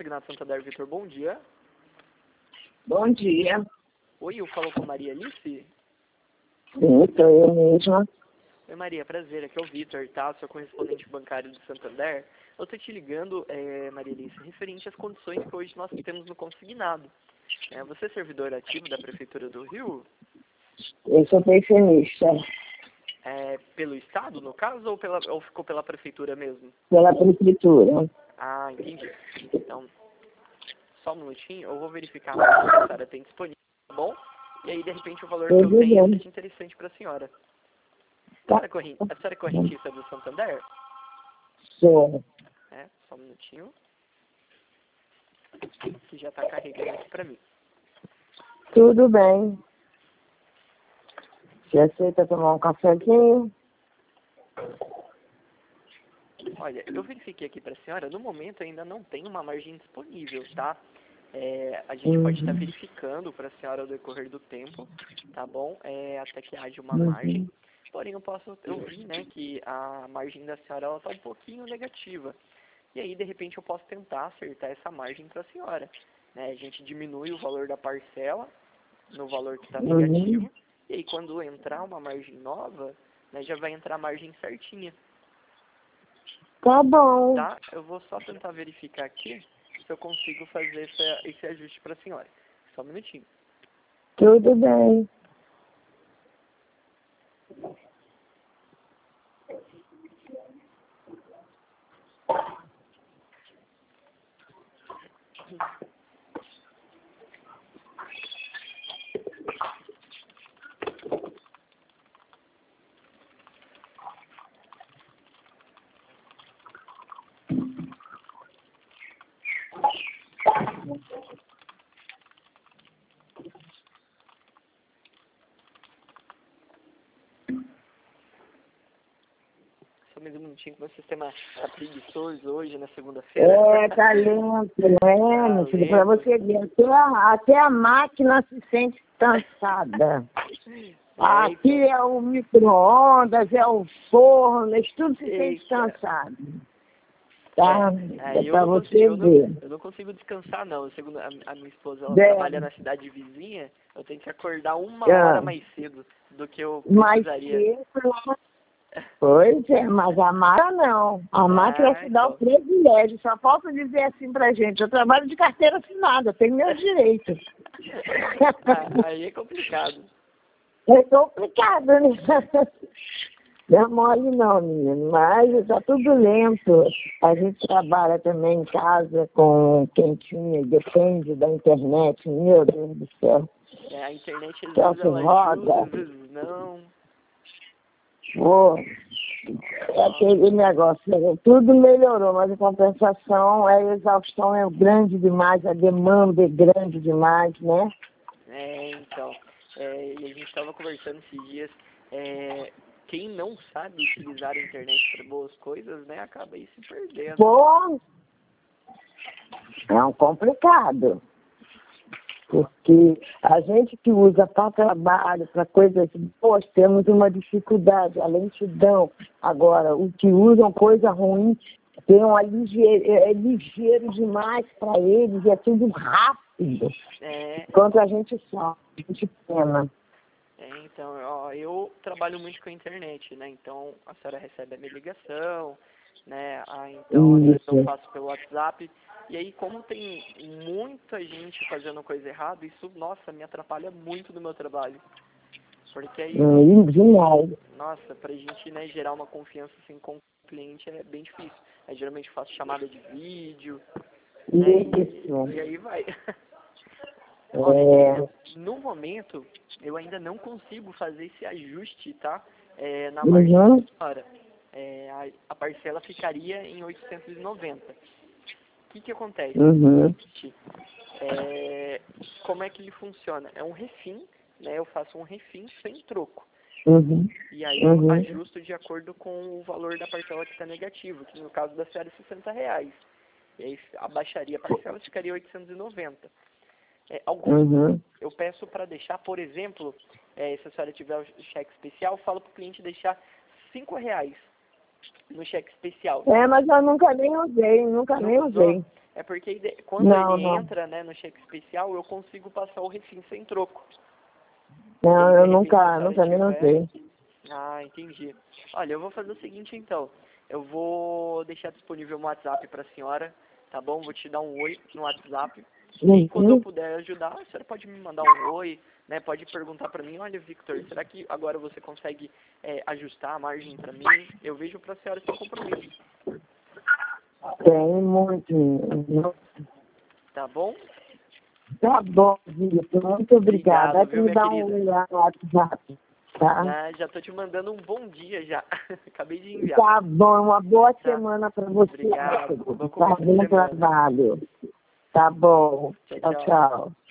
Consignado Santander, Vitor, bom dia. Bom dia. Oi, eu falo com Maria Alice? Sim, sou eu mesma. Oi, Maria, prazer. Aqui é o Vitor, tá? Sou correspondente bancário do Santander. Eu tô te ligando, Maria Alice, referente às condições que hoje nós temos no consignado. Você é servidor ativo da Prefeitura do Rio? Eu sou pensionista. Pelo Estado, no caso, ou ficou pela Prefeitura mesmo? Pela Prefeitura. Ah, entendi. Então, só um minutinho, eu vou verificar se a senhora tem disponível, tá bom? E aí, de repente, o valor que eu tenho seja interessante para a senhora. Tá. A senhora é correntista do Santander? Sou. Só um minutinho. Que já está carregando aqui para mim. Tudo bem. Você aceita tomar um cafezinho? Olha, eu verifiquei aqui para a senhora, no momento ainda não tem uma margem disponível, tá? A gente pode estar verificando para a senhora ao decorrer do tempo, tá bom? Até que haja uma margem. Porém, eu vi, né, que a margem da senhora está um pouquinho negativa. E aí, de repente, eu posso tentar acertar essa margem para a senhora. Né? A gente diminui o valor da parcela no valor que está negativo. E aí, quando entrar uma margem nova, né, já vai entrar a margem certinha. Tá bom. Tá? Eu vou só tentar verificar aqui se eu consigo fazer esse ajuste para a senhora. Só um minutinho. Tudo bem. Só mais um minutinho que o sistema está preguiçoso hoje, na segunda-feira. Tá lento, meu filho, pra você ver. Até a máquina se sente cansada. Aqui é o micro-ondas, é o forno, isso tudo se sente cansado. Tá? Pra você ver. Eu não consigo descansar, não. Segundo a minha esposa, ela trabalha na cidade vizinha, eu tenho que acordar uma hora mais cedo do que eu precisaria. Pois é, mas a máquina não. A máquina te dá o privilégio. Só falta dizer assim pra gente, eu trabalho de carteira assinada, tenho meus direitos. Aí é complicado. É complicado, né? Não é mole não, menino, mas tá tudo lento. A gente trabalha também em casa com quem tinha, depende da internet, meu Deus do céu. A internet às vezes ela ajuda, às vezes não. É aquele negócio, tudo melhorou, mas a compensação, a exaustão é grande demais, a demanda é grande demais, né? Então, e a gente estava conversando esses dias, quem não sabe utilizar a internet para boas coisas, né, acaba aí se perdendo. É um complicado. Porque a gente que usa para trabalho, para coisas boas, temos uma dificuldade, a lentidão. Agora, os que usam coisa ruim, tem é ligeiro demais para eles, é tudo rápido. Enquanto a gente só, a gente pena. Então, eu trabalho muito com a internet, né? Então, a senhora recebe a minha ligação, né? Então, às vezes eu faço pelo WhatsApp. E aí, como tem muita gente fazendo coisa errada, isso, nossa, me atrapalha muito no meu trabalho. Porque aí, nossa, pra gente, né, gerar uma confiança assim com o cliente é bem difícil. Aí, geralmente eu faço chamada de vídeo, né, e aí vai. Olha, no momento, eu ainda não consigo fazer esse ajuste, tá? Na margem da senhora. A parcela ficaria em 890. O que acontece? Como é que ele funciona? É um refim, né? Eu faço um refim sem troco. E aí eu ajusto de acordo com o valor da parcela que está negativo, que no caso da senhora é R$60. E aí abaixaria a parcela e ficaria 890. Eu peço para deixar, por exemplo, se a senhora tiver o cheque especial, falo para o cliente deixar R$5 no cheque especial. Mas eu nunca nem usei, É porque quando Não, ele não. entra, né, no cheque especial, eu consigo passar o refém sem troco. Não, E eu de repente, se a nunca senhora nem tiver... usei. Ah, entendi. Olha, eu vou fazer o seguinte, então. Eu vou deixar disponível um WhatsApp para a senhora, tá bom? Vou te dar um oi no WhatsApp. E quando eu Uhum. puder ajudar, a senhora pode me mandar um oi, né? Pode perguntar para mim, olha, Victor, será que agora você consegue ajustar a margem para mim? Eu vejo para a senhora sem compromisso, Tem muito, menino. tá bom? Tá bom, Vitor. Muito obrigada. Obrigado, Aí tu viu, me minha dá um querida? olhar no WhatsApp, tá? Ah, já tô te mandando um bom dia já. Acabei de enviar. Tá bom. Uma boa Tá? semana para você. Obrigado. Bom Tá começo de bom semana. trabalho. Tá bom. Tchau, Tchau, tchau. tchau.